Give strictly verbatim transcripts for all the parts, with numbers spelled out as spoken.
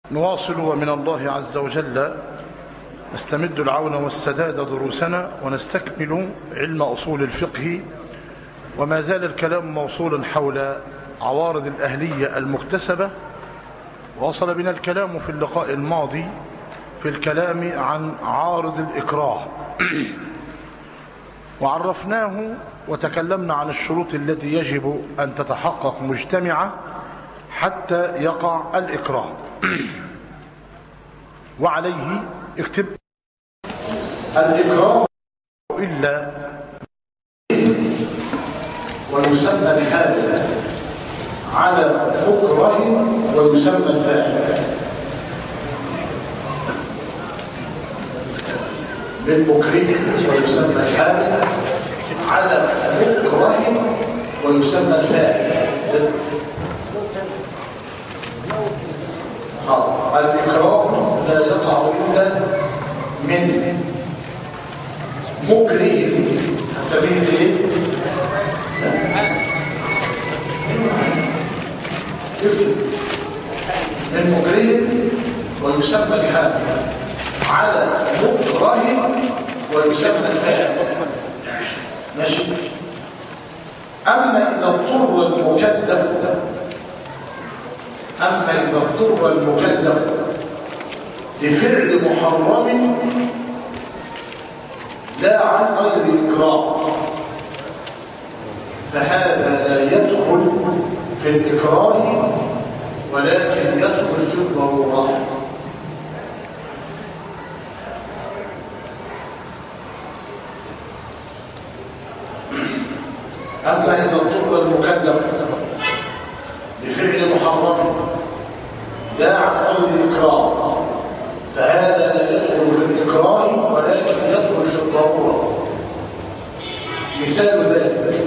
نواصل ومن الله عز وجل نستمد العون والسداد دروسنا ونستكمل علم أصول الفقه، وما زال الكلام موصولا حول عوارض الأهلية المكتسبة. وصل بنا الكلام في اللقاء الماضي في الكلام عن عارض الإكراه وعرفناه وتكلمنا عن الشروط التي يجب أن تتحقق مجتمعة حتى يقع الإكراه. وعليه اكتب: الإكراه إلا ويسمى الحال على مكره ويسمى الفاعل. بالمكره ويسمى الحال على مكره ويسمى الفاعل. الإكراه لا يقع إلا من مكره سبيل ايه؟ من مكره ويسمى الحال على مكره ويسمى الفاعل. ماشي. أما إذا اضطر المكلف أما إذا اضطر المكلف لفعل محرم لا عن غير إكراه فهذا لا يدخل في الإكراه ولكن يدخل في الضرورة. أما إذا اضطر المكلف لفعل محرم لا عن غير إكراه فهذا لا يدخل في الإكراه ولكن يدخل في الضرورة. مثال ذلك: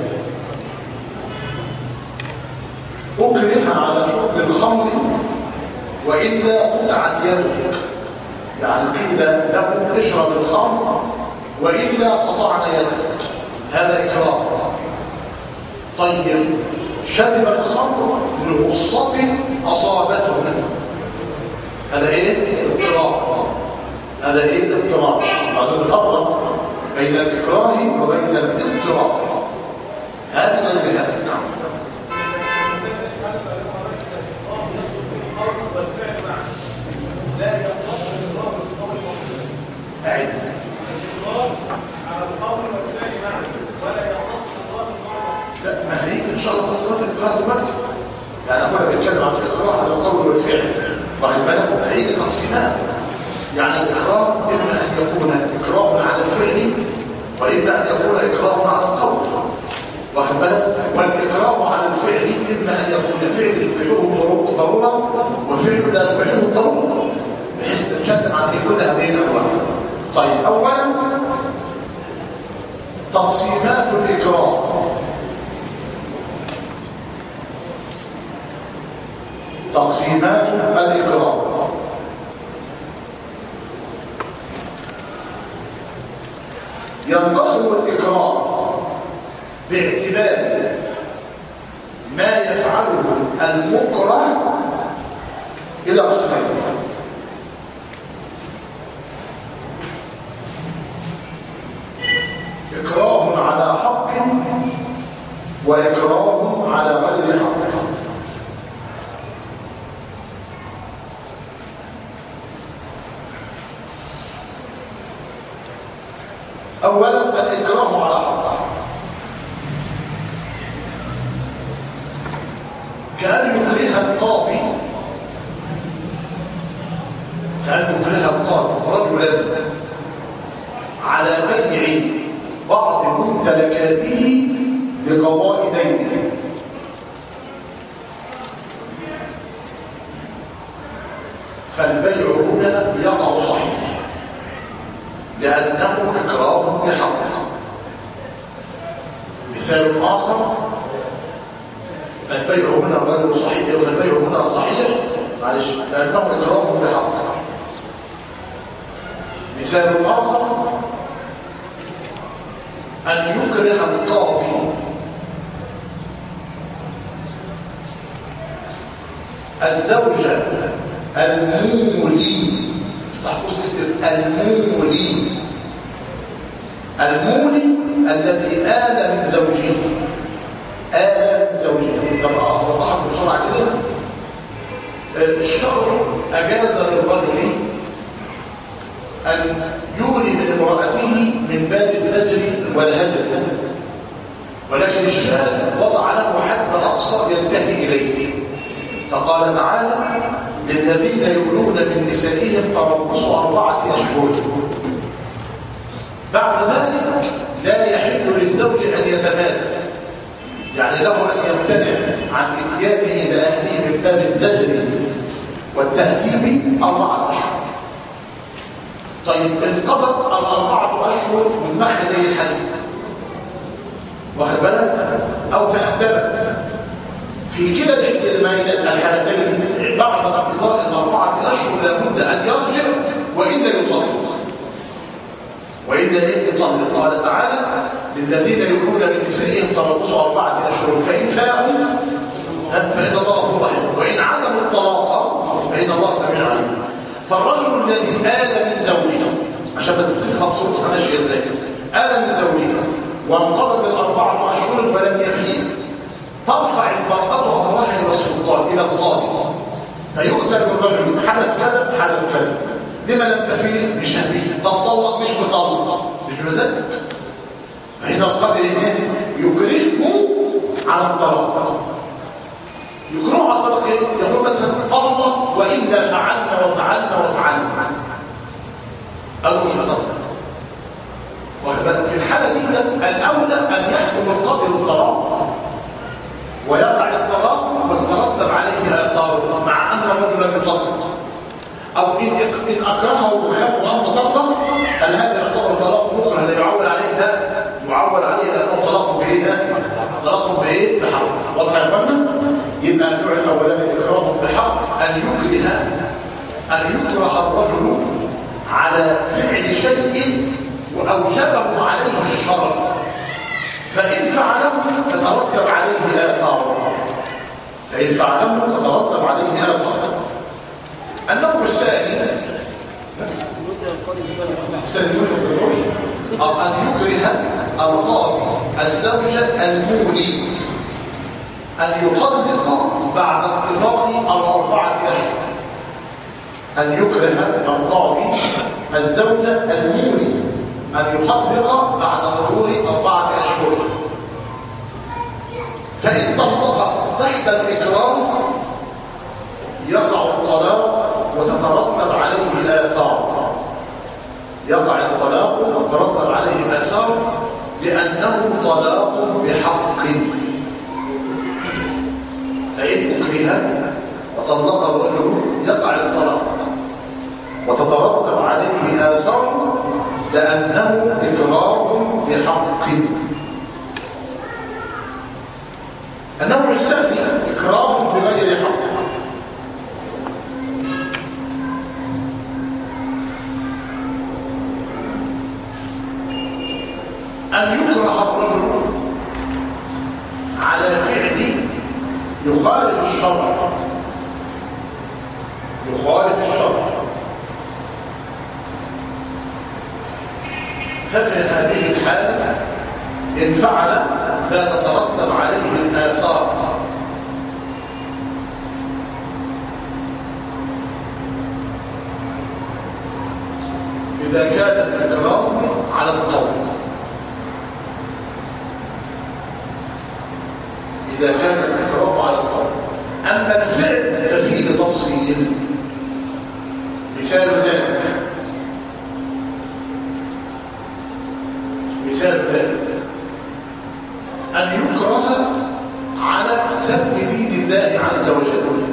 أكره على شرب الخمر وإلا قطعت يدك، يعني قيل له اشرب الخمر وإلا قطعنا يدك، هذا إكراه. طيب شرب الخمر لغصة أصابته منه، هذا ايه؟ اضطرار. هذا ايه؟ اضطرار. بعد نفرق بين الإكراه وبين الاضطرار. هذا غير هذا. نعم. أعد. لا، ما هيك إن شاء الله تصرف الإكراه دلوقتي. يعني أقول بتكلم عن الإكراه هذا القول والفعل. واخد بالك؟ هيجي تقسيمات. يعني الإكراه إما أن يكون إكراه على الفعل وإما أن يكون إكراه على القول. واخد بالك؟ والإكراه على الفعل إما أن يكون فعل يبيحه ضرورة وفعل لا يبيحه ضرورة، بحيث تتكلم عن كل هذه الأنواع. طيب، أولا تقسيمات الإكراه. تقسيمات الإكراه: ينقسم الإكراه باعتبار ما يفعله المكره إلى قسمين: إكراه على حق وإكراه على غير حق. أولا الإكراه على حق، كأن يكره القاضي كأن يكره القاضي رجلا على بيع بعض ممتلكاته لقضاء دينه، فالبيع هنا يقع صحيح لأنه إكراه بحق. مثال آخر: فالبيع هنا غير صحيح، فالبيع هنا صحيح معلش لأنه إكراه بحق. مثال آخر: أن يكره القاضي الزوجة المولي، تحقص المولي، المولي الذي آل من زوجه، آل من زوجه. طبعا وضحت بسرعة كده. الشرع أجاز للرجل أن يولي من امرأته من باب الزجر والهجر، ولكن الشارع وضع له حد أقصى ينتهي إليه، فقال تعالى: للذين يولون من نسائهم تربص أربعة أشهر. بعد ذلك لا يحل للزوج أن يتمادى، يعني له أن يمتنع عن إتيانه إلى أهله من باب الزجر والتأديب أربعة أشهر. طيب انقضت الأربعة أشهر من مخزن الحديد، واخد بالك؟ أو تأدبت في كلا الحالتين بعد انقضاء الأربعة أشهر لابد أن يرجع وإلا يطلق، وإلا يطلق. قال تعالى: للذين يولون من نسائهم تربص أربعة أشهر فإن فاءوا فإن الله غفور رحيم وإن عزموا الطلاق فإن الله سميع عليم. فالرجل الذي آل من زوجه، عشان بس تفهم صورتها ماشيه ازاي، آل من زوجه وانقضت الأربعة أشهر ولم يفيء، ترفع المرأة أمرها إلى السلطان، إلى القاضي، فيؤتى بالرجل: حدث كذا حدث كذا، لما لم تفيء؟ مش هفيء، تطلق مش مطلق، مش بمزاجك. فهنا القاضي يكرهه على الطلاق، يكرهه على الطلاق. يقول مثلا: طلق وإلا فعلنا وفعلنا وفعلنا، قالوا مش هطلق. في الحالة دي الأولى أن يحكم القاضي بالطلاق ويقع الطلاق وتترتب عليه آثاره، مع أن الرجل لم يطلق، أو إن إن أكرهه وخافوا أن يطلق، هل هذا يعتبر طلاق مكره لا يعول عليه؟ لا يعول عليه لأنه طلاق بإيه؟ طلاق بإيه؟ بحق. واضح يا إخوانا؟ يبقى النوع الأولاني إكراه بحق، أن يكره أن يكره الرجل على فعل شيء وأوجبه عليه الشرع، فإن فعله تترتب عليه آثار، فإن فعله تترتب عليه آثار. النوع الثاني أن يكره القاضي الزوجة المولي أن يطلق بعد انقضاء الأربعة أشهر، أن يكره القاضي الزوجة المولي أن يطلق بعد مرور أربعة أشهر، فإن طلق تحت الإكراه يقع الطلاق وتترتب عليه الآثار، يقع الطلاق وتترتب عليه الآثار لأنه طلاق بحق. فإن أكره وطلق الرجل يقع الطلاق وتترتب عليه آثار لأنه إكراه بحق. النوع الثاني إكراه بغير حق، أن يكره الرجل على فعل يخالف الشرع، يخالف الشرع، ففي هذه الحالة إن فعل لا تترتب عليه الآثار، إذا كان الإكراه على القول، إذا كان الإكراه على القول. أما الفعل ففيه تفصيل. مثال ذلك مثال ذلك أن يكره على سب دين الله عز وجل،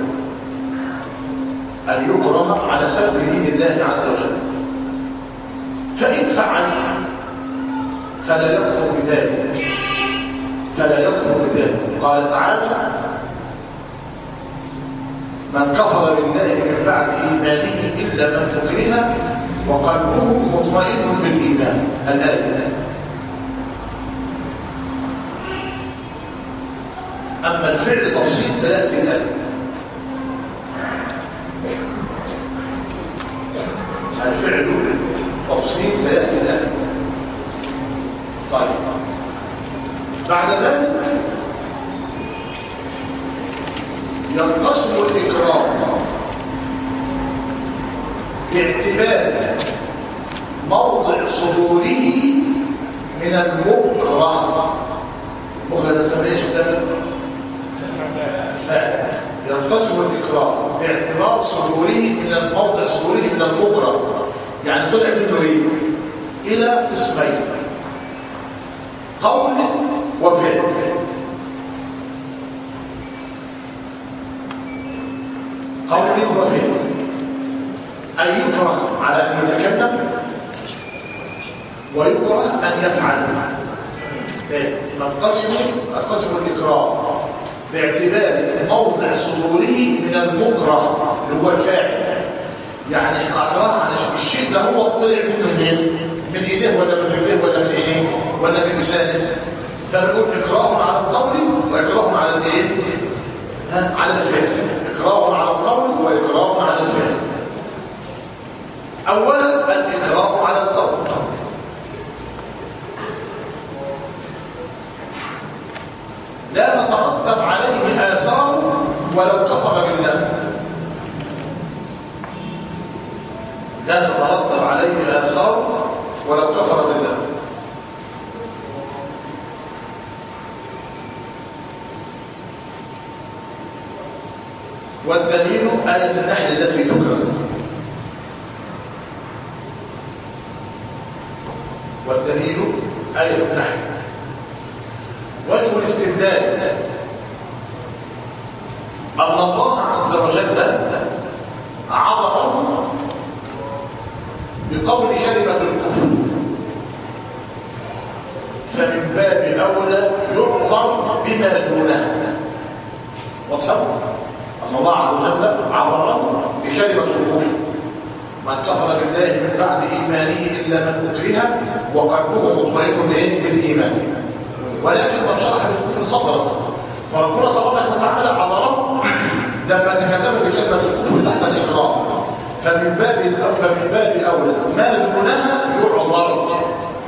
أن يكره على سب دين الله عز وجل، فإن فعل فلا يكفر بذلك، فلا يكفر بذلك. قال تعالى: من كفر بالله من بعد إيمانه إلا من أكره وقلبه مطمئن بالإيمان. الآية. أما الفعل تفصيل سيأتي الآن. والتفصيل سيأتي الآن. طيب بعد ذلك ينقسم الإكرام باعتبار موضع صدوره من المكره. مكره ده سميه ايش تاني؟ فاعل. ينقسم الإكرام باعتبار صدوره من الموضع صدوره من المكره، يعني طلع منه ايه؟ إلى قسمين: قول وفعل. قول وفعل، أن يكره على أن يتكلم ويكره أن يفعل. ننقسم ننقسم الإكرام باعتبار موضع صدوره من المكره اللي هو الفاعل، يعني أكره على الشيء ده هو طلع منه منين؟ من إيديه ولا من رجليه ولا من إيديه ولا من لسانه. فبنقول إكراه على القول وإكراه على الإيه؟ على الفعل. إكراه على القول وإكراه على الفعل. أولا الإكراه على القول. لا تترتب عليه آثار ولو كفر بالله. لا تترتب عليه آثار ولو كفر بالله. والدليل آية النحل التي ذكرت. والدليل آية النحل. وجه الاستدلال أن الله عز وجل عبره بقول كلمة الكفر، فمن باب أولى يعذر بما دونه. واضح؟ أن الله عز وجل عبره بكلمة الكفر: من كفر بالله من بعد إيمانه إلا من أكره وقلبه مطمئن بالإيمان، ولكن من شرح بالكفر صدره. فربنا تبارك وتعالى عبره لما تكلموا بكلمة الكفر تحت الإكراه، فمن باب فمن باب أولى ما دونها يعذر.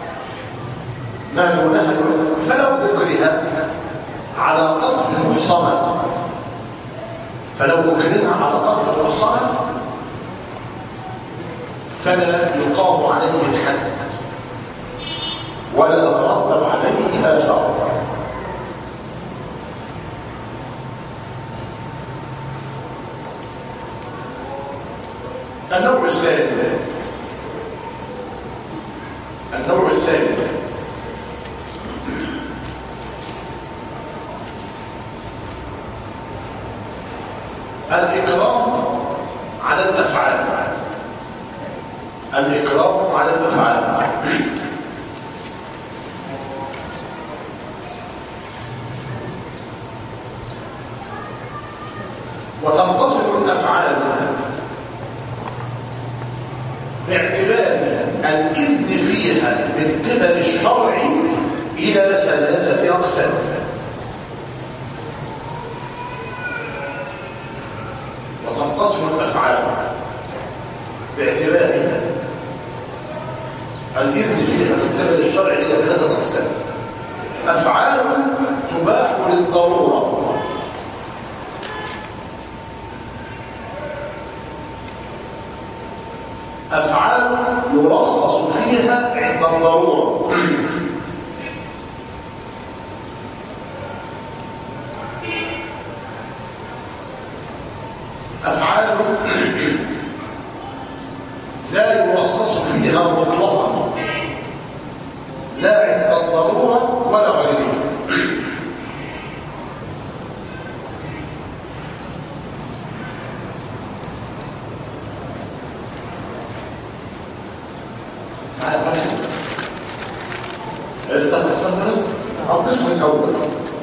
ما دونها يعذر. فلو أكره على قذف المحصنة فلو أكره على قذف المحصنة فلا يقام عليه الحد ولا تترتب عليه آثار. النوع الثاني النوع الثاني الإكرام على الأفعال. الإكرام على الأفعال وتنقسم الأفعال باعتبار الإذن فيها من قبل الشرع إلى ثلاثة أقسام. وتنقسم الأفعال باعتبار الإذن فيها من قبل الشرع إلى ثلاثة أقسام: أفعال تباح للضرورة، أفعال يرخص فيها عند الضرورة، أفعال لا يرخص فيها مطلقا لا عند الضرورة ولا غيرها. القسم الأول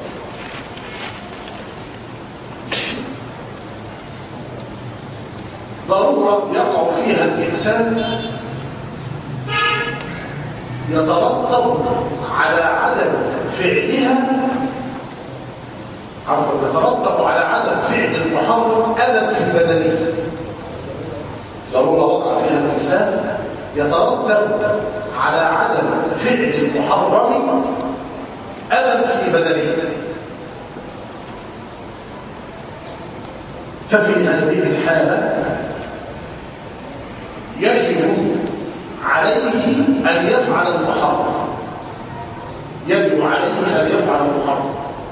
ضرورة يقع فيها الإنسان يترتب على عدم فعلها عفوا يترتب على عدم فعل المحرم أذى في بدنه. ضرورة وقع فيها الإنسان يترتب على عدم فعل المحرم أذى في بدنه، ففي هذه الحالة يجب عليه أن يفعل المحرم، يجب عليه أن يفعل المحرم.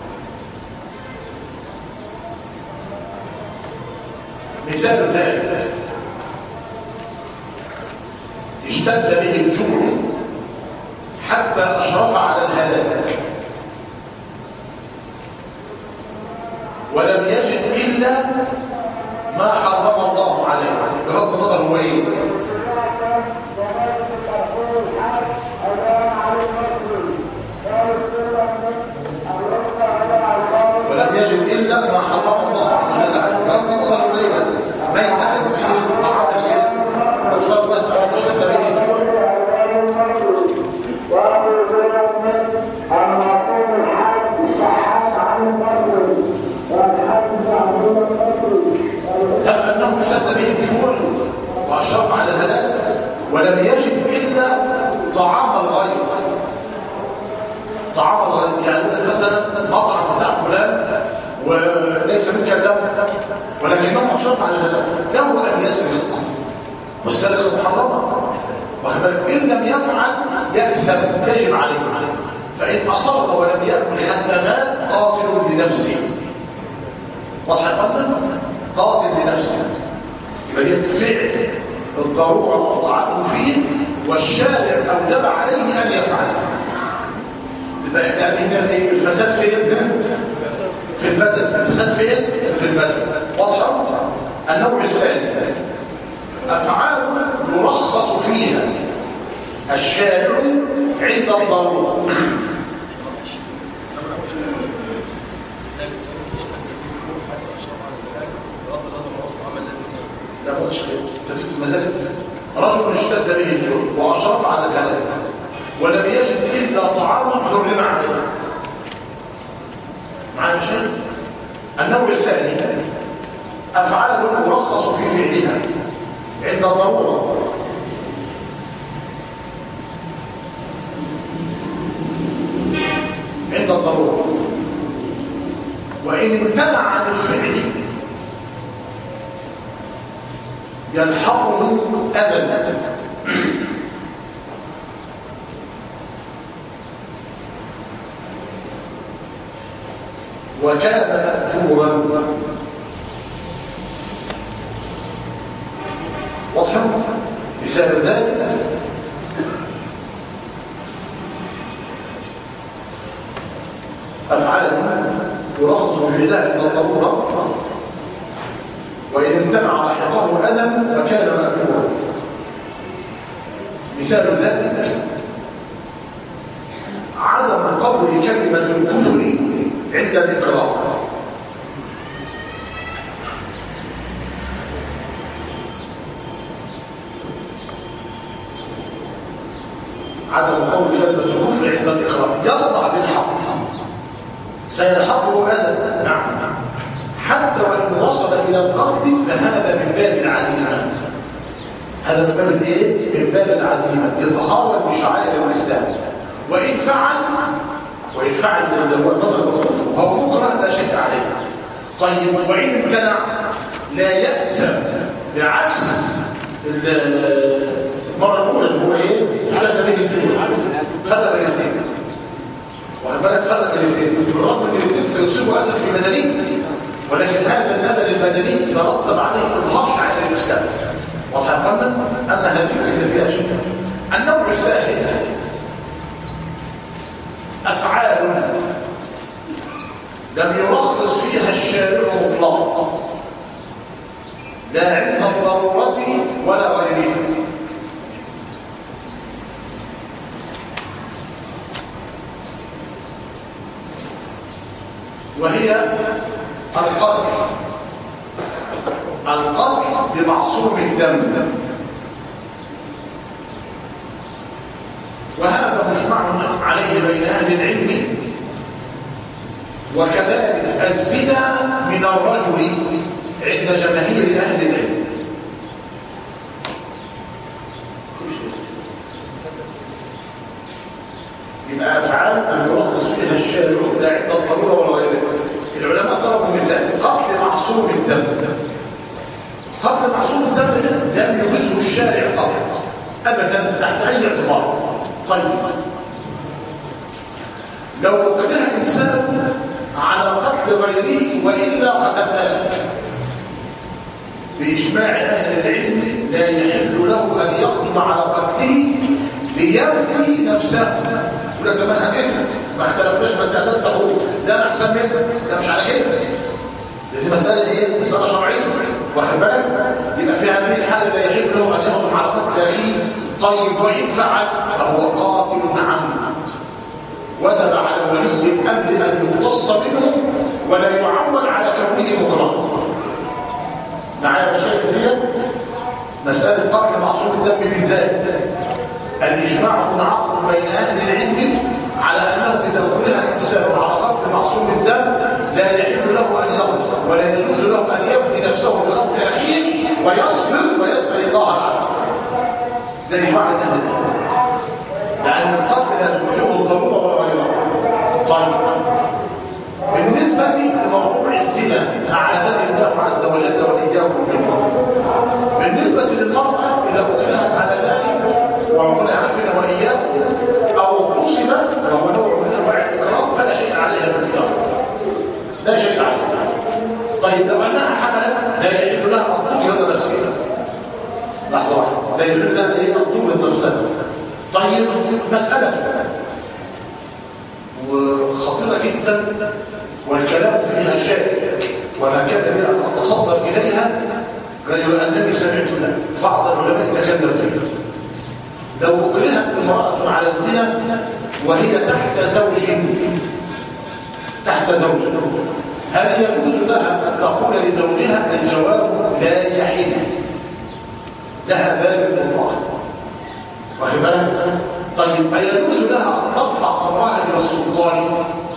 مثال ذلك اشتد به الجوع حتى أشرف على الهلاك ولم يجد إلا ما حرم الله عليه، بغض النظر هو إيه؟ ولم يجد إلا ما حرم الله عليه، بغض النظر هو إيه؟ ما يتحدث في الطعام اليوم نفترض مثلا اشتد به الجوع أنه اشتد به الجوع وأشرف على الهلاك ولم يجد إلا طعام الغير، طعام الغير يعني مثلا مطعم بتاع فلان وليس من كلام ولكنه أشرف على الهلاك، له أن يسرق والسرقة محرمة، إن لم يفعل يأثم يجب عليه، فإن أصر ولم يأكل حتى مات قاتل لنفسه. واضح يا قدم؟ قاتل لنفسه، يبقى دي فعل الضروره وقطعته فيه والشارع اوجب عليه ان يفعل. يبقى هنا الفساد فين؟ في البدن. الفساد فين؟ في البدن. واضحه؟ النوع الثاني افعال يرخص فيها الشارع عند الضروره. لا هو اشتد تفيد المزاج. رجل اشتد به الجوع واشرف على الهلاك ولم يجد الا طعاما حرم عليه. معايا شيء؟ النوع الثاني افعال مرخص في فعلها عند الضروره. عند الضروره وان امتنع عن الفعل يلحقه أذى، وكان مأجورا. واضح؟ مثال ذلك أفعال يرخص في فعلها من الضرورة وإن امتنع لاحقه أذى فكان مأجورا. مثال ذلك عدم قول كلمة الكفر عند الإقرار. عدم قول كلمة الكفر عند الإقرار يصدع بالحق، سيلحقه أذى، نعم، حتى وإن وصل إلى القتل فهذا من باب العزيمة. هذا من باب الايه؟ من باب العزيمة، إظهارا لشعائر الإسلام. وإن فعل وإن فعل النظر بالكفر وهو مكره لا شيء عليه. طيب وإن امتنع لا يأثم، بعكس المرة الأولى اللي هو إيه؟ اشتد به الجوع، فرق بين الاثنين. واخد بالك؟ فرق بين الاثنين، بالرغم من الاثنين سيصيبوا أذى في بدني، ولكن هذا الأذى البدني يترتب عليه إظهار شعائر الإسلام. واضح يا اخوانا؟ أما هذه ليس فيها شيء. النوع الثالث أفعال لم يرخص فيها الشارع مطلقا، لا عند الضرورة ولا غيرها. وهي القتل القتل بمعصوم الدم، وهذا مجمع عليه بين أهل العلم. وكذلك الزنا من الرجل عند جماهير أهل العلم. أن يلخص فيها الشارع لا عند الضرورة ولا غيره. العلماء ضربوا مثال قتل معصوم الدم. قتل معصوم الدم لم يجزه الشارع قط أبدا تحت أي اعتبار. طيب لو كره إنسان على قتل غيره وإلا قتلناه بإجماع أهل العلم لا يحل له أن يقدم على قتله ليفدي نفسه. ولا تمنها كذا ما اختلفناش ما انت قتلته لا احسن منه ده مش على كده. دي مساله ايه؟ مساله شرعيه واخد بالك؟ يبقى في هذه الحاله لا يحل له ان يقدم على قتل اخيه. طيب وان فعل فهو قاتل عمد وجب على ولي الامر ان يقتص منه ولا يعول على كونه مكرها. معايا مشاكل دي؟ مساله قتل معصوم الدم بالذات الإجماع منعقد بين أهل العلم على أنه إذا كره إنسان على قتل معصوم الدم لا يحل له أن يغضب ولا يجوز له أن يبدي نفسه بقتل أخيه ويصبر ويسأل الله العافية. ده إجماع أهل العلم لأن القتل لا تكره الضرورة ولا غيرها. طيب بالنسبة لموضوع الزنا أعاذني الله عز وجل وإياكم منه. بالنسبة للمرأة إذا أكرهت على ذلك وربنا يعافينا واياكم او قسم وهو نوع من انواع الاكرام فلا شيء عليها بالكتاب لا شيء عليها. طيب لو انها حملت لا يحل لها ان تجهض نفسها. لحظه واحده لا يحل لها ان تجهض نفسها. طيب مساله وخطيره جدا والكلام فيها شائك وما كان لي ان اتصدر اليها غير انني سمعت بعض العلماء يتكلم فيها. لو أكرهت امرأة على الزنا وهي تحت زوج تحت زوج هل يجوز لها أن تقول لزوجها الجواب لا يحل لها ذلك المطلق؟ واخد بالك؟ طيب أيجوز لها أن ترفع أمرها إلى السلطان؟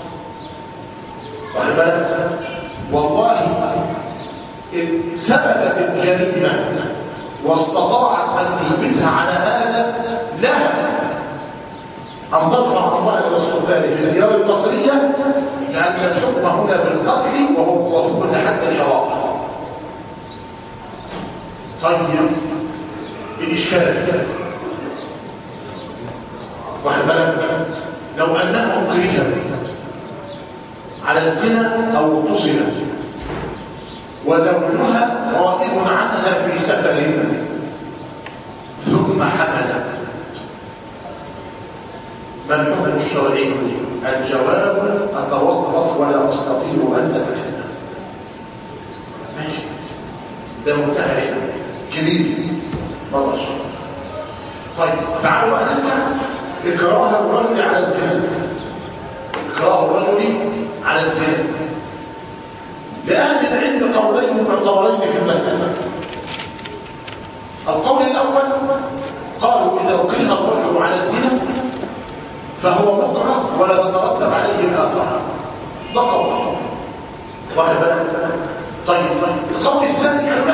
واخد بالك؟ والله إن ثبتت الجريمة واستطاعت أن تثبتها على هذا لها أن ترفع الله إلى السلطان في الديار المصرية لأن الحكم هنا بالقتل وهو موافق لحد الحرام. طيب الإشكال واخد بالك لو أنها أكرهت على الزنا أو اغتصبت وزوجها غائب عنها في سفر ثم حمل ما الحكم الشرعي؟ الجواب أتوقف ولا أستطيع أن أتكلم. ماشي ده منتهى كبير بلاش. طيب تعالوا نرجع إكراه الرجل على الزنا. إكراه الرجل على الزنا لأهل العلم قولين معتبرين في المسألة. القول الأول قالوا إذا أكره الرجل على الزنا فهو مكره ولا تترتب عليه الآثار. ده قول واخد بالك؟ طيب القول الثاني لا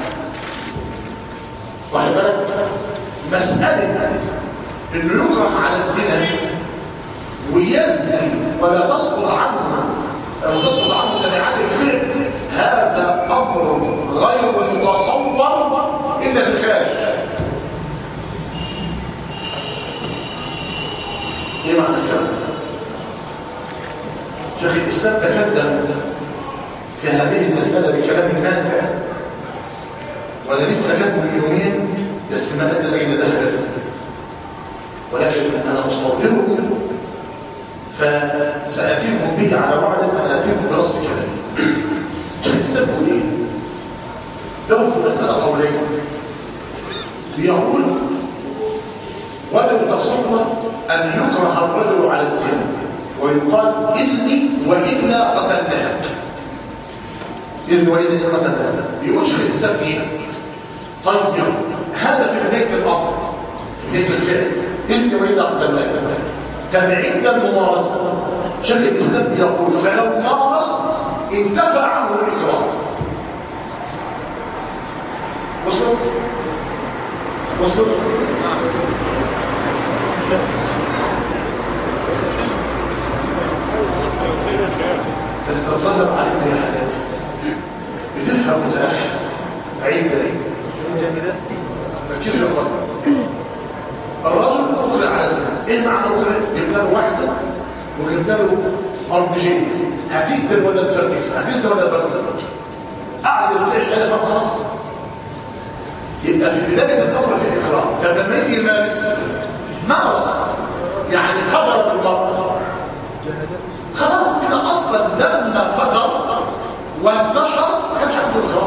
واخد بالك؟ مسألة إنه يكره على الزنا ويزني ولا تسقط عنه أو تسقط عنه تبعات الفعل هذا أمر غير متصور إلا في الخارج. إيه معنى الكلام؟ شيخ الإسلام تكلم في هذه المسألة بكلام ماتع وأنا لسه كاتبه من يومين بس ما أدري أين ذهب ولكن أنا مستوضبه فسأتيكم به على وعد أن أتيكم برص كلامي. شيخ الإسلام يقول إيه؟ له في مسألة قولين بيقول ولو تصور أن يكره الرجل على الزنا ويقال إذني وإنا قتلناك إذن وإنا قتلناك. يقول شيخ الإسلام إيه؟ طيب هذا في بداية الأمر في بداية الفعل إذن وإنا قتلناك. طب عند الممارسة شيخ الإسلام يقول فلو مارس انتفى عنه الإكراه. وصلت؟ وصلت؟ بتتطلب عليك زي حالاتي بتفهم متاخر عيد عيد كيف يا اخوان الرجل اكره على الزنا ايه معنى اكره؟ جبنا له واحده وجبنا له اربجين هتقتل ولا تفرتك هتقتل ولا تفرتك قعد يرتعش عليها خلاص يبقى في بدايه الامر في اكراه. طب لما يجي يمارس مارس يعني فجر بالمرأة خلاص كده اصلا لما فجر وانتشر ما كانش عنده اكراه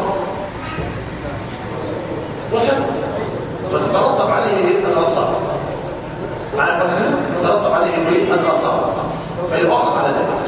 وتترتب عليه الاثار معايا ولا يترتب عليه ايه الاثار فيؤخذ على ذلك.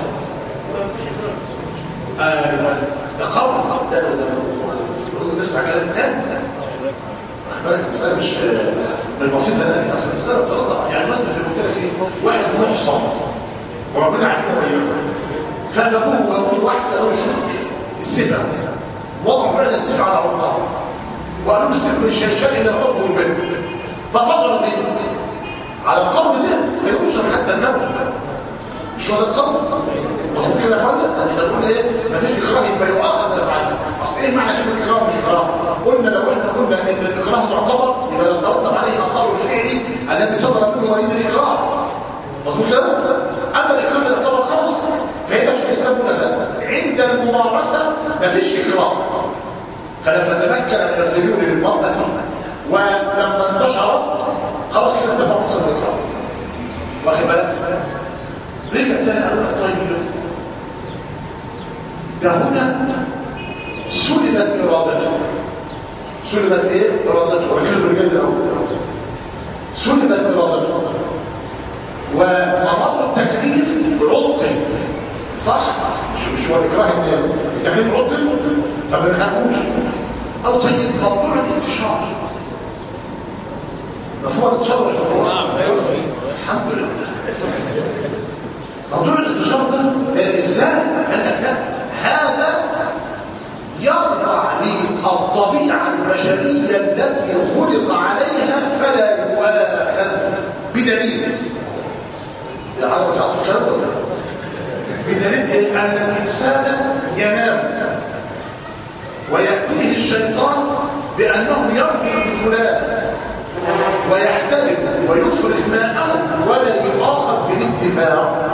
ايوه ده قول ده ده نسمع كلام تاني بالك المساله مش بالبسيطه انا اصل المساله بتترتب يعني مثلا زي ما قلت لك ايه واحد محصن وربنا عارفين غيره فجابوه وقالوا واحده قالوا شوف السفه وضعوا فعلا السفه على عنقها وقالوا السفه مش هيشال الا القبر والبن ففضلوا بيه على القبر ده فيوصل حتى الموت مش هو ده القبر وهم كده يا اخوانا يعني نقول ايه مفيش اكراه يبقى يؤاخذ افعاله اصل ايه معنى كلمه اكراه مش اكراه قلنا لو احنا قلنا ان الاكراه معتبر يبقى يترتب عليه اثار الفعل الذي صدر منه وليد الاكراه مظبوط كده اما الاكراه اللي يعتبر خلاص فهنا شيء يسمونه ده عند الممارسه مفيش اكراه فلما تمكن من الفجور للمراه ولما انتشر خلاص كده انتفع مصدر الاكراه واخد بالك رجع ثاني قالوا لا طيب ده هنا سلبت ارادته سلبت ايه ارادته وكيف الجيد الاول سلبت ارادته ومناط التكليف عطل صح مش مش هو الاكراه ان التكليف عطل طب ما نحكموش او طيب موضوع الانتشار مفهوم الانتشار ولا مش مفهوم؟ نعم الحمد لله موضوع الانتشار ده ازاي؟ قال لا هذا يخضع للطبيعه البشريه التي خلق عليها فلا يؤاخذ بدليل. يا عرب يا اصل كلام ولا بدليل ان الانسان ينام وياتيه الشيطان بانه يرجع بفلان ويحترم ويفرغ ماءه ولا يؤاخذ بالاتفاق.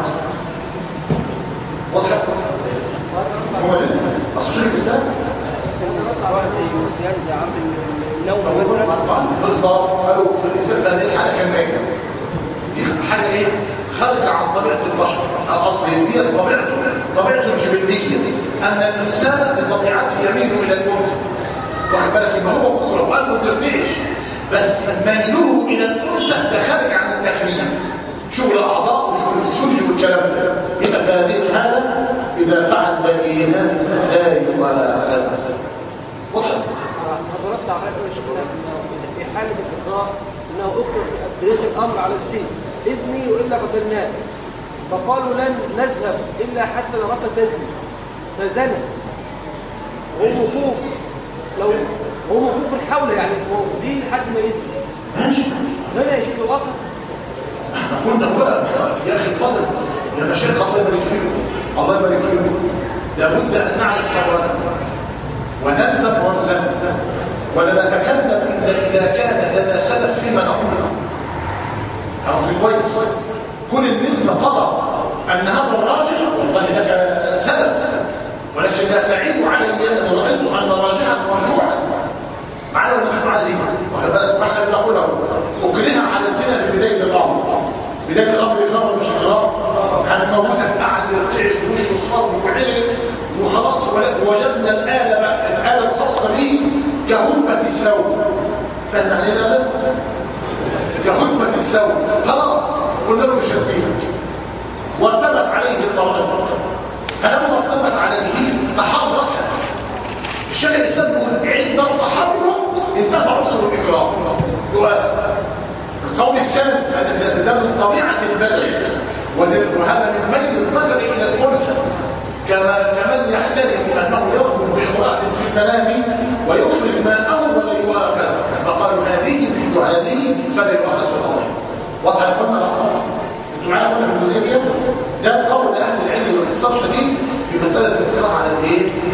وضحت؟ هو ده اصل شيء الاسلام زي الصيام زي عرض النوم مثلا بالضبط قالوا في الانسان في هذه الحاله كان نايم دي حاجه ايه خارجه عن طبيعه البشر الاصل هي طبيعته طبيعته الجبليه ان الانسان بطبيعته يميل الى الانثى واخد بالك يبقى هو بكره وقال له ترتعش بس ميله الى الانثى ده خارج عن التكليف شغل اعضاء وشغل فسيولوجي والكلام ده يبقى في هذه الحاله اذا فعل بينه لا يؤاخذ. وصل حضرتك عارف في حاله الاقرار انه اكره بدايه الامر على السن اذني والا قتلناه فقالوا لن نذهب الا حتى نراك تزني فزنى هو موقوف لو هو موقوف في الحوله يعني دي لحد ما يزني ماشي هنا يا شيخ الوقت احنا قلنا بقى يا اخي الفاضل يا مشايخ الله يبارك فيكم الله يبارك فيكم لابد ان نعرف قوانا ونلزم ونلزم ولا نتكلم الا اذا كان لنا سلف فيما نقوله. عرفت كويس كل ان انت ترى ان هذا الراجح والله لك سلف ولكن لا تعيب علي ان رايت ان راجحا مرجوحا معانا المشروع دي واخد بالك فاحنا بنقول اكره على الزنا في بدايه الامر بدايه الامر الامر مش اكراه هنموتك قعد يرتعش ووشه اصفر وعرق وخلاص وجدنا الاله بقى الاله الخاصه به كهبه الثوب فاهم يعني ايه الاله؟ كهبه الثوب خلاص قلنا له مش هنسيبك وارتبت عليه الضرائب فلما ارتبت عليه تحرك الشيخ الاسلام يقول عند التحرك انتفع عنصر الاكراه القول الثاني ده من طبيعه البشر وهذا من ميل الذكر الى الانثى كما كمن يحترم انه يخرج بامراه في المنام ويفرغ ماءه ولا يؤاخذ فقالوا هذه مثل هذه فلا يؤاخذ الله. واضح يا اخوانا الاخر انتوا معانا في الجزئيه دي ده قول اهل العلم باختصار شديد في مساله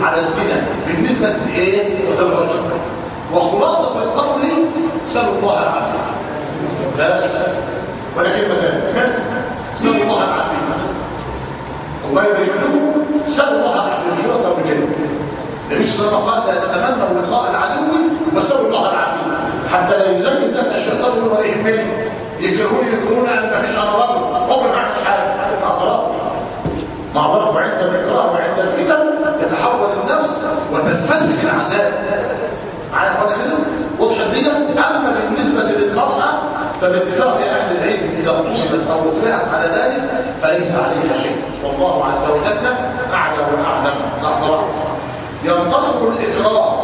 على الزنا بالنسبة لإيه؟ للرجل. وخلاصة القول سألوا الله العافية. بس ولا كلمة ثانية سمعت؟ سألوا الله العافية. الله يبارك لكم. سألوا الله العافية مش أكثر من كده. النبي صلى الله عليه وسلم قال لا تتمنوا لقاء العدو وسألوا الله العافية حتى لا يزين لك الشيطان ولا يهمني يكرهوني يكرهون أنا ما فيش أنا راجل عمري ما أعمل حاجة مع ضرب مع ضرب وعند الإكراه وعند الفتن تتحول النفس وتنفسخ العذاب معايا ولا كده؟ وضح الدنيا. أما بالنسبة للمرأة فباتفاق أهل العلم إذا اغتصبت أو اكرهت على ذلك فليس عليها شيء والله عز وجل أعلى وأعلم. نحظر ينتصب الإكراه.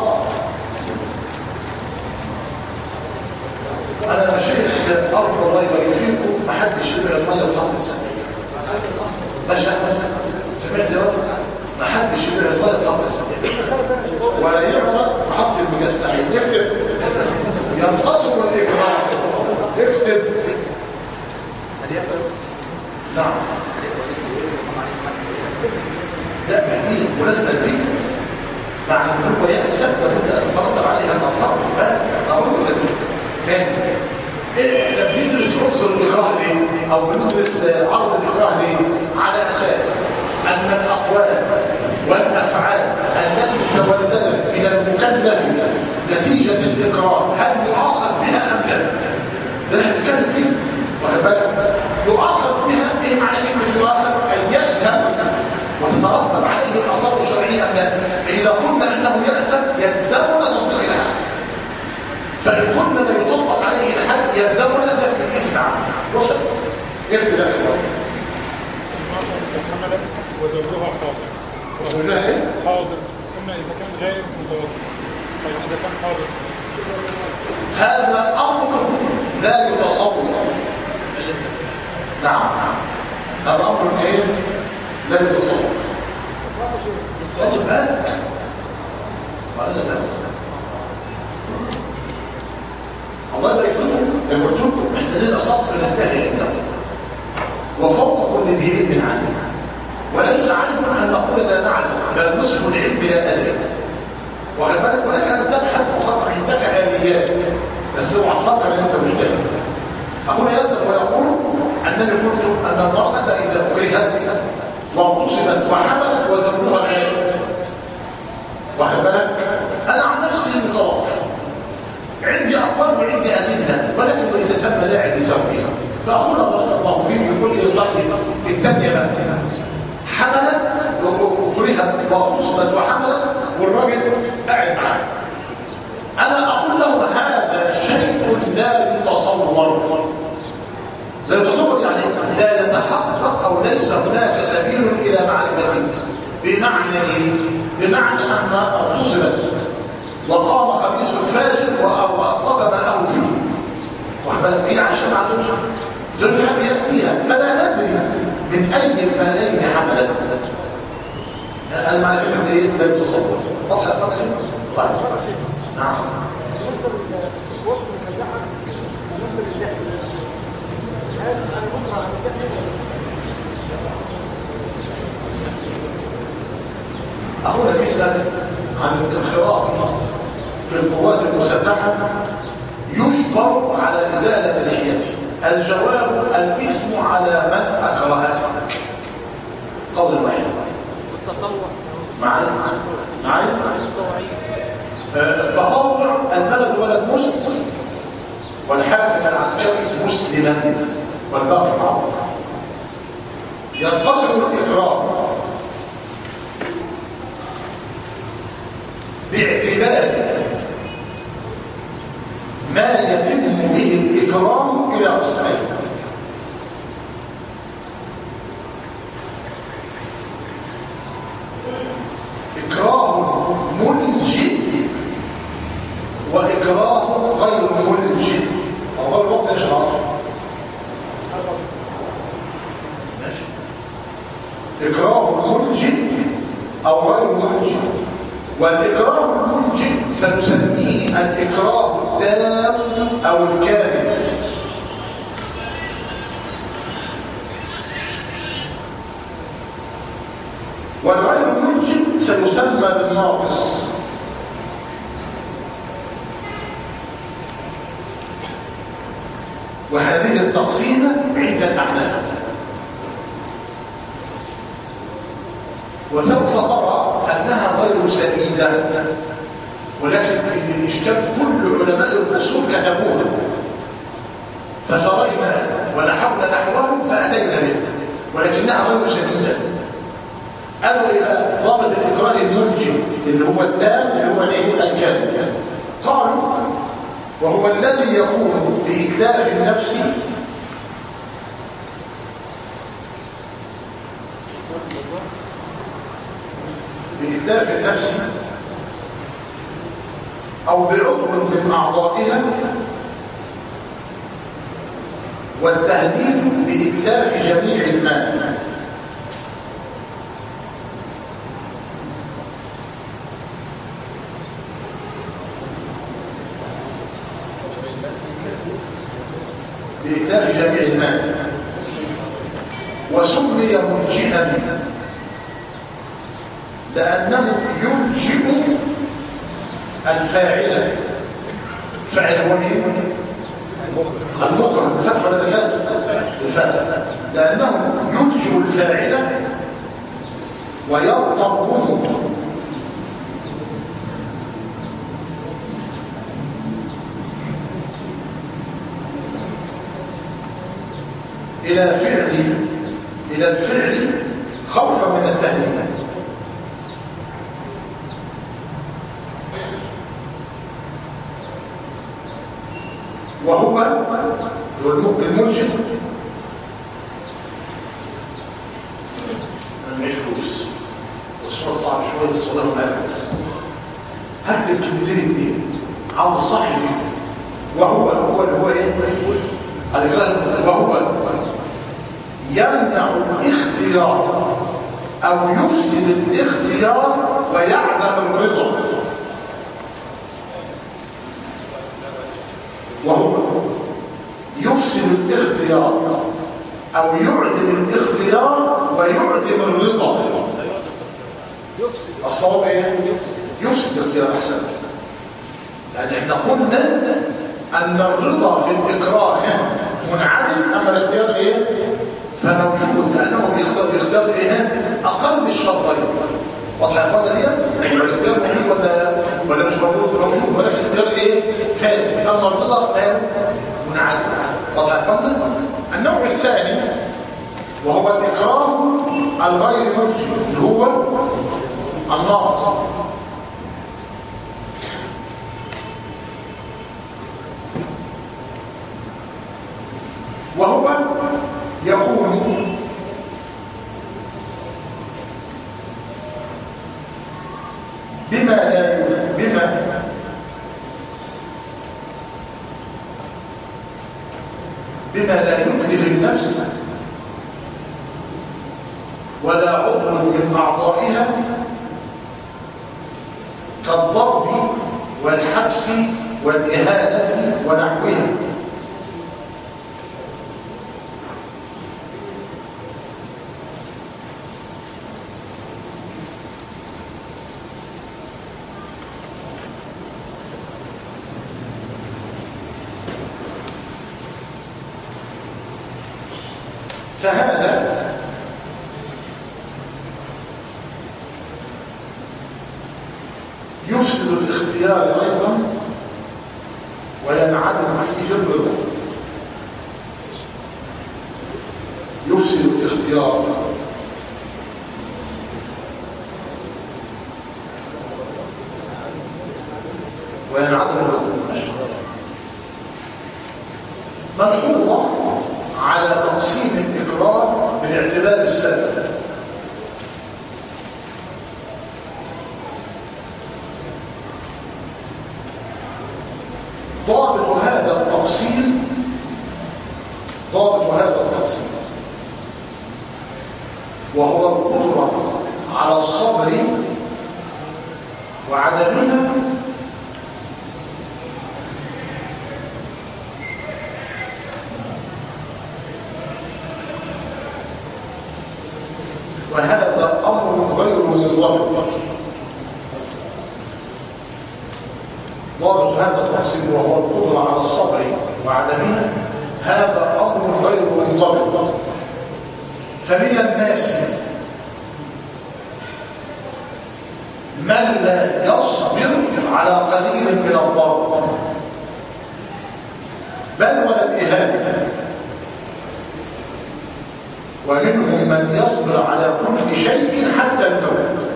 أنا مشايخ أرض الله يبارك فيكم ما حدش يبيع المية في حق السنة. ماشي أحمد؟ سمعت يا رب؟ ما حدش يبيع المية في حق السنة ولا يعرض في حق المجسعين. اكتب ينتصب الإكراه. اكتب. نعم. لا مهديه ولازم أديه مع أن هو يأسف لابد أن تترتب عليها الأثار. أقول لك تاني احنا بندرس عنصر الاكراه ليه او بندرس عرض الاكراه ليه على اساس ان الاقوال والافعال التي تولدت من المكلف نتيجه الاكراه هل يؤاخذ بها ام لا؟ ده احنا بنتكلم فيه واخد بالك؟ يؤاخذ بها ايه معنى كلمه يؤاخذ؟ ان يأسم وتترتب عليه الاثار الشرعيه ام لا؟ فاذا قلنا انه يأسم يلزمنا تطبيق الحد. فإن قلنا لا يطبق عليه الحد يلزمنا نفي الإثم عنه. وصل؟ يكفي ذلك الله. حملت وزوجها حاضر. وزوجها ايه؟ حاضر. قلنا إذا كان غير متوضئ. طيب إذا كان حاضر. هذا أمر لا يتصور. نعم. هذا أمر ايه؟ لا يتصور. خد بالك. وهذا زمن. الله يبارك لكم. زي ما قلت لكم احنا لنا صف ننتهي عنده وفوق كل ذي علم عنه وليس علم ان نقول لا نعلم بل نصف العلم لا ادري. واخد بالك ولك ان تبحث فقط عندك اليات بس اوعى تفكر ان انت مش جاهل. اخونا يسال ويقول انني قلت ان المراه اذا اكرهت واغتصبت وحملت وزوجها غير. واخد بالك انا عن نفسي متوقع عندي أقوال وعندي أدلة ولكن ليس ثم داعي لسوقها. فأقول بارك الله فيك بكل طيب. الثانية بقى حملت وكرهت واغتصبت وحملت والراجل قاعد معاه. أنا أقول له هذا شيء لا يتصور. لا يتصور يعني لا يتحقق أو ليس هناك سبيل إلى معرفته. بمعنى إيه؟ بمعنى أن اغتصبت وقام خبيث الفاجر واسقط ماءه فيه. واخد بالك ايه عشان ما عندوش ذنب ياتيها فلا ندري من اي المالين حملت. انا معنى كلمه ايه؟ لا يتصور. واضحه يا فندم؟ طيب. نعم. اخونا بيسال عن الانخراط في القوات المسلحة يجبر على إزالة لحيته. الجواب الإثم على من أكرهه. قول الواحد. التطوع. معي معي التطوع البلد ولد مسلم والحاكم العسكري مسلما والباقي معروف. ينقسم الإكرام باعتبار ما يتم به الإكرام إلى قسمين. إكراه ملجئ وإكراه غير ملجئ. أول وقت يا شباب إكراه ملجئ أو غير ملجئ. والإكراه الملجئ سنسميه الإكراه التام أو الكامل. والغير الملجئ سيسمى بالناقص. وهذه التقسيمة عند الأحناف. وسوف ترى أنها غير سديدة، ولكن الإشكال كل علماء الأصول كتبوها، فجرينا ونحونا نحوهم فأتينا به، ولكنها غير سديدة. قالوا إلى ضابط الإقرار الملجم اللي هو التام اللي هو الايه الكامل، قالوا وهو الذي يكون بإتلاف النفس بإتلاف النفس أو بعضو من أعضائها، والتهديد بإتلاف جميع المال. بإتلاف جميع المال. وسمي ملجئا لأنه يلجئ الفاعل. فاعل هو مين؟ المكره بالفتح ولا بالكسر؟ بالفتح. لأنه يلجئ الفاعل ويضطره إلى فعل إلى الفعل خوفا من التهديد. وهو الملجئ مش فلوس والصوت صعب شويه بس والله ما هكتب كلمتين اثنين عاوز صح فيه. وهو هو اللي هو ايه؟ وهو يمنع الاختيار او يفسد الاختيار ويعدم الرضا. وهو يفسد الاختيار او يعدم الاختيار ويعدم الرضا. يفسد الصواب ايه؟ يفسد الاختيار احسن. يعني احنا قلنا ان الرضا في الاكراه منعدم، اما الاختيار ايه؟ فموجود، لانه بيختار بيختار ايه؟ اقل الشرطين. واضح يا اخوانا دي؟ الاختيار موجود ولا ولا مش موجود؟ موجود، ولكن الاختيار ايه؟ فاسد. اما الرضا منعدم. واضح يا اخوانا؟ النوع الثاني وهو الاكراه الغير ملجئ اللي هو الناقص. وهو يكون بما لا بما بما لا يتلف النفس ولا عضو من أعضائها كالضرب والحبس والإهانة ونحوها. فهذا يفسد الاختيار ايضا وينعدم فيه الرضا. يفسد الاختيار وينعدم الرضا. ملحوظة على تقسيم الإقرار بالاعتبار السابق. ضابط هذا التقسيم ضابط هذا التقسيم وهو القدرة على الصبر وعدمها وهذا أمر غير منضبط. هذا التقسيم وهو القدرة على الصبر وعدمها، هذا أمر غير منضبط. فمن الناس من لا يصبر على قليل من الضرر بل ولا الإهانة، ومنهم من يصبر على كل شيء حتى الموت.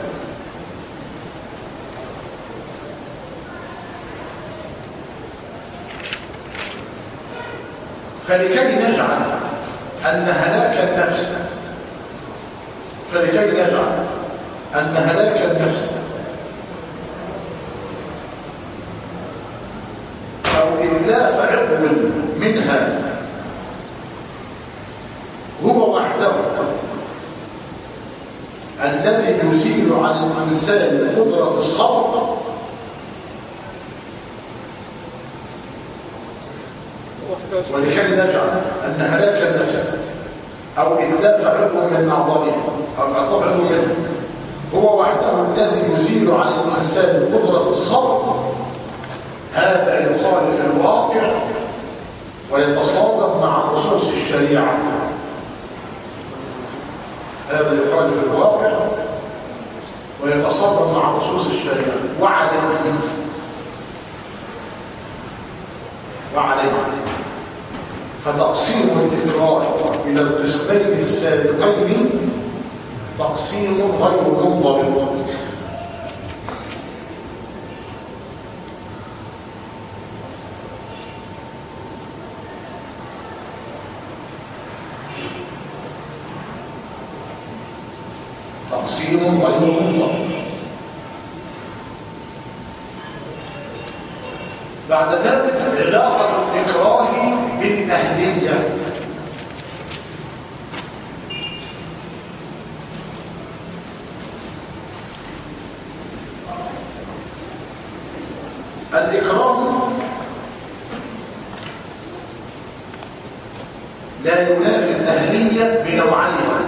فلكي نجعل أن هلاك النفس فلكي نجعل أن هلاك النفس أو إتلاف عضو منها هو وحده الذي يزيل عن الإنسان قدرة الصبر، ولكي نجعل أن هلاك النفس أو إتلاف عضو من أعضائها أو أعضاء عضو منها هو وحده الذي يزيل عن الإنسان قدرة الصبر، هذا يخالف الواقع ويتصادم مع نصوص الشريعة. هذا يخالف الواقع ويتصادم مع نصوص الشريعة. وعليه وعليه فتقسيم الإكراه إلى القسمين السابقين تقسيم غير منضبط. تقسيم غير منضبط. بعد ذلك علاقة الإكراه بالأهلية. الإكراه لا ينافي الأهلية بنوعيها،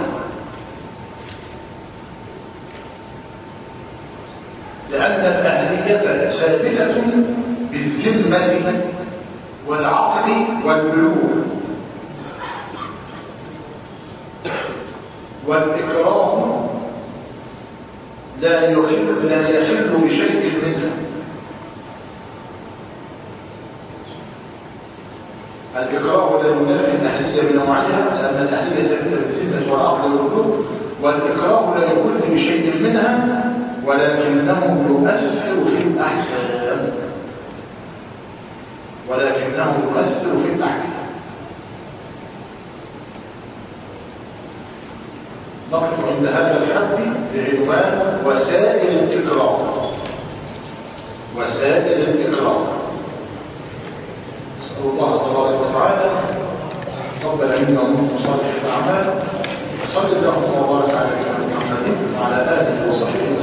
لأن الأهلية ثابتة بالذمة والعقل والبلوغ، والإكراه لا يخل لا يخل بشيء منها. الإكراه لا ينافي الأهلية بنوعيها، لأن الأهلية ثابتة بالذمة والعقل والبلوغ، والإكراه لا يخل بشيء منها ولكنه يؤثر في الأحكام ولكنه يؤثر في الأحكام. نقف عند هذا الحد بعنوان وسائل الإكراه. وسائل الإكراه. نسأل الله تبارك وتعالى تقبل منا ومنكم صالح الأعمال. صلى الله وبارك على محمد وعلى آله وصحبه